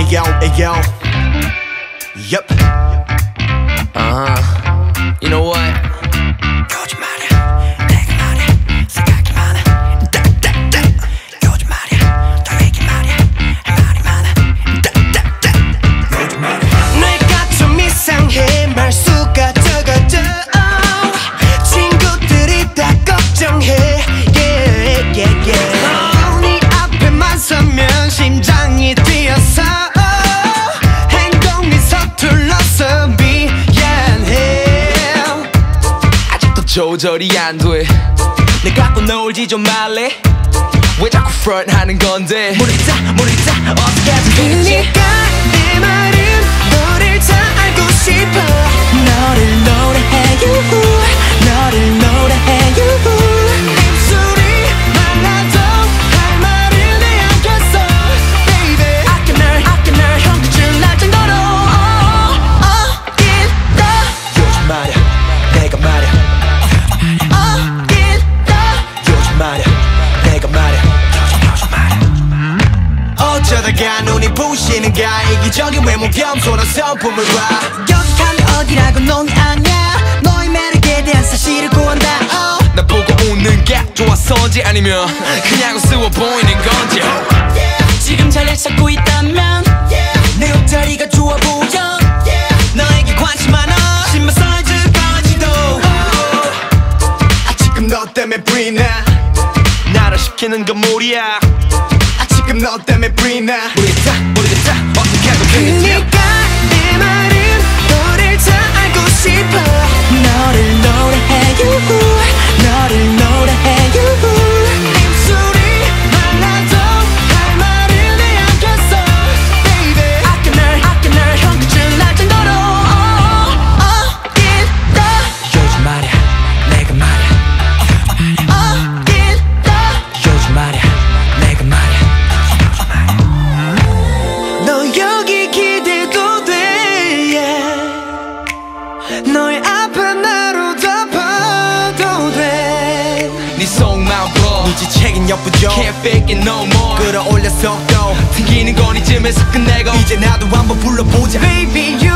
Ayo, ayo. Yup. You know what? 거짓말이야 내가 말야 생각이 많아 따따따 거짓말이야 더 얘기 말야 할 말이 많아 따따따 거짓말이야 내가 좀 이상해 말수가 적어져 친구들이 다 걱정해 yeah, yeah, yeah. 네 앞에만 서면 심장이 뛰어서 행동이 서툴러서 미안해 아직도 조절이 안 돼. 내 갖고 놀지 좀 말래 왜 자꾸 front 하는 건데? 모르겠다 어떻게 하지 그니까 내 말은 너를 다 알고 싶어 너를 노래해 유후 너를 노래해 유후 입술이 말라도 할 말을 내야겠어 baby 아껴 널 형 끝을 날 정도로 어딜다 요즘 말야 내가 말야 어딜다 요즘 말야 내가 말야 어쩌다가 눈이 부시는가 이기적인 외모 겸손한 성품을 봐 여기 가면 어디라고 넌 아냐 너의 매력에 대한 사실을 구한다 나 보고 웃는 게 좋아서인지 아니면 그냥 우스워 보이는 건지 지금 자리를 찾고 있다면 내 옷자리가 좋아 보여 너에게 관심 많아 신발 사이즈까지도 지금 너 때문에 불이 나. 나를 시키는 건 무리야. 지금 너 때문에 불이 나. 모르겠다 어떻게 하고 그니까 내 말은 너를 다 알고 싶어 너를 노래해 유후 너를 노래해 유후 입술이 말라도 할 말을 내야겠어 baby 아껴 널 형 끝을 날 정도로 어딜다 요즘 말야 내가 말야 어딜다 요즘 말야 내가 말야 너 여기 기대도 돼 yeah. 너의 앞에 나로 덮어도 돼 네 속마음 풀어 눈치채긴 역부족. Can't fake it no more 끌어올려 속도. 튕기는 건 이쯤에서 끝내고 이제 나도 한번 불러보자. Baby